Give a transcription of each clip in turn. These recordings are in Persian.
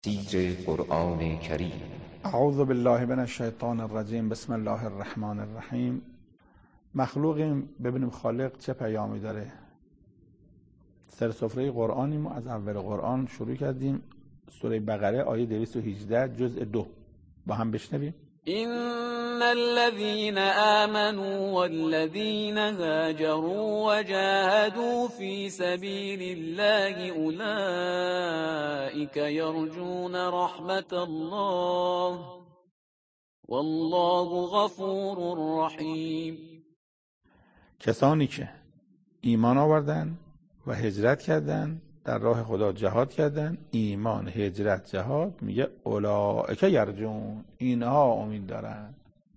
تفسیر قرآن کریم. اعوذ بالله من الشیطان الرجیم. بسم الله الرحمن الرحیم. مخلوقیم، ببینیم خالق چه پیامی داره. سر سفره قرآنیم و از اول قرآن شروع کردیم. سوره بقره آیه 218 جزء 2 با هم بشنویم. إن الذين آمنوا والذين هاجروا وجاهدوا في سبيل الله أولئك يرجون رحمة الله والله غفور رحيم. کسانی که ایمان آوردن و هجرت کردن، در راه خدا جهاد کردن، ایمان، هجرت، جهاد، میگه اولئک یرجون، اینها امید دارن.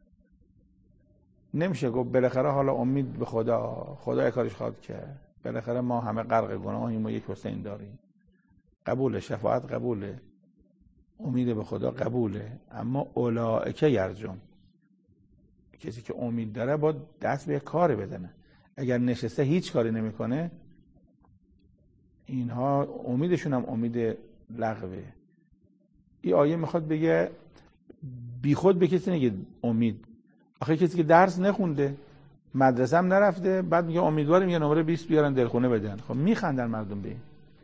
نمیشه گفت بالاخره حالا امید به خدا کارش خواهد کرد، بالاخره ما همه غرق گناهیم و یک حسین داریم. قبوله، شفاعت قبوله، امید به خدا قبوله، اما اولئک یرجون، کسی که امید داره باید دست به کاری بزنه. اگر نشسته هیچ کاری نمیکنه، اینها امیدشون هم امید لغوه. این آیه میخواد بگه بی خود به کسی نگه امید. آخه کسی که درس نخونده، مدرسه هم نرفته، بعد میگه امیدواریم یه نمره 20 بیارن دلخونه بدن. خب میخندن مردم به این.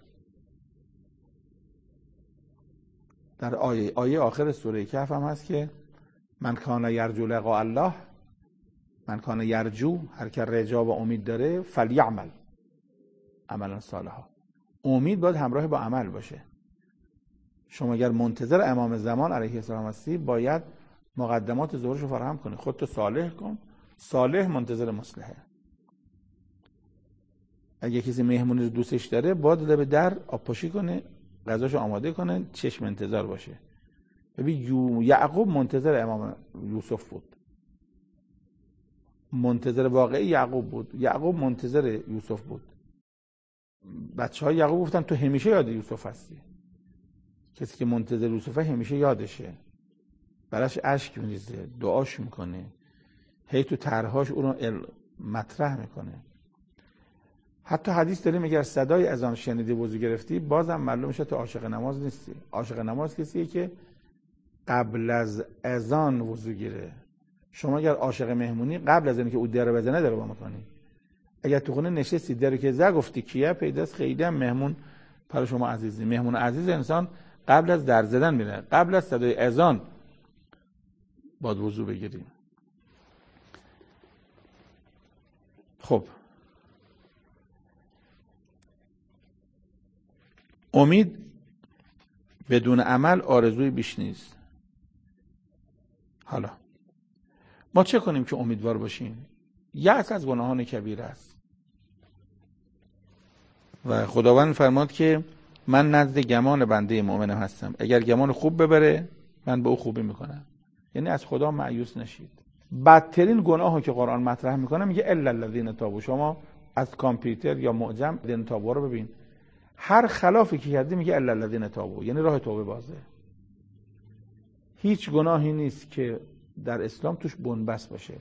در آیه آخر سوره کهف هم هست که من کان یرجو لقاء الله، من کان یرجو، هر که رجا و امید داره، فلیعمل عملا صالحا. امید باید همراه با عمل باشه. شما اگر منتظر امام زمان علیه السلام هستی، باید مقدمات ظهورش رو فراهم کنی. خودتو صالح کن. صالح منتظر مصلحه. اگه کسی مهمونی رو دوستش داره، باید لب در آبپاشی کنه، غذاشو آماده کنه، چشم انتظار باشه. ببین یعقوب منتظر امام یوسف بود، منتظر واقعی یعقوب بود. یعقوب منتظر یوسف بود. بچه‌های یعقوب گفتن تو همیشه یاد یوسف هستی. کسی که منتظر یوسفه همیشه یادشه، براش اشک میریزه، دعاش میکنه، هی تو طرحاش اون رو مطرح میکنه. حتی حدیث داریم اگر صدای اذان شنیدی وضو گرفتی، بازم معلوم میشه تو عاشق نماز نیستی. عاشق نماز کسیه که قبل از اذان وضو گیره. شما اگر عاشق مهمونی، قبل از اینکه او در بزنه در با میکنی. اگر تو خونه نشستی در که زد گفتی کیه، پیداست خیلی هم مهمون پر شما عزیزی. مهمون عزیز انسان قبل از در زدن میره، قبل از صدای اذان باید وضو بگیریم. خب امید بدون عمل آرزوی بیش نیست. حالا ما چه کنیم که امیدوار باشیم؟ یأس از گناهان کبیره است و خداوند فرماد که من نزد گمان بنده مؤمنم هستم، اگر گمان خوب ببره من به او خوبی میکنم. یعنی از خدا مایوس نشید. بدترین گناهی که قرآن مطرح میکنه میگه الا الذین تابوا. شما از کامپیوتر یا معجم الذین تابوا رو ببین، هر خلافی که کردی میگه الا الذین تابوا، یعنی راه توبه بازه. هیچ گناهی نیست که در اسلام توش بنبست باشه.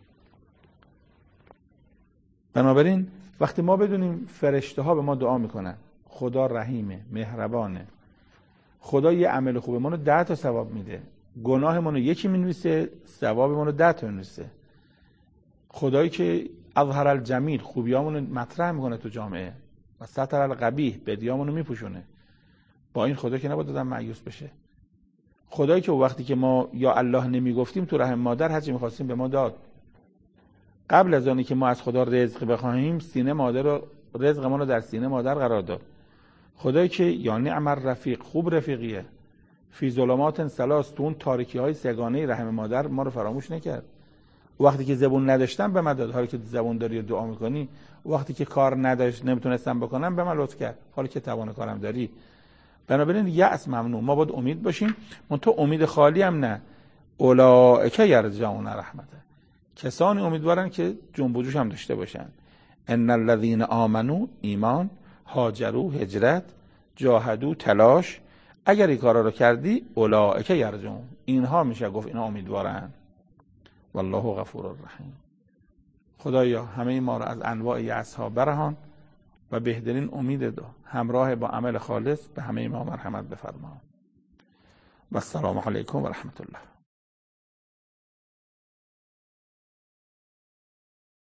بنابراین وقتی ما بدونیم فرشته ها به ما دعا میکنن، خدا رحیمه، مهربانه، خدا یه عمل خوبه منو 10 تا ثواب میده، گناه منو یکی مینویسه، ثواب منو 10 تا مینویسه. خدایی که اظهر الجمیل، خوبیامونو مطرح میکنه تو جامعه، و ستر القبیح، بدیامونو میپوشونه. با این خدا که نباید آدم مایوس بشه. خدایی که وقتی که ما یا الله نمیگفتیم تو رحم مادر هرچی میخواستیم به ما داد. قبل از آنی که ما از خدا رزق بخواهیم، سینه مادر رو، رزق ما رو در سینه مادر قرار داد. خدایی که یا نعم الرفیق، خوب رفیقیه، فی ظلمات ثلاث، تو اون تاریکی های سگانه رحم مادر ما رو فراموش نکرد. وقتی که زبون نداشتم به من داد، حالا که زبون داری دعا میکنی. وقتی که کار نداشت نمیتونستم بکنم به من لطف کرد، حالا که توان کارم داری. بنابراین یأس ممنوع، ما باید امید باشیم. من تو امید خالی هم نه. اولئک یرجون رحمته، کسانی امیدوارن که جنب و جوش هم داشته باشن. ان الذین آمنو، ایمان، هاجروا، هجرت، جاهدوا، تلاش، اگر این کارا رو کردی، اولئک یرجون، اینها میشه گفت اینا امیدوارن. والله غفور الرحیم. خدایا همه ما رو از انواع یأس ها برهان و بهترین امید همراه با عمل خالص به همه ما مرحمت بفرما. و السلام علیکم و رحمت الله.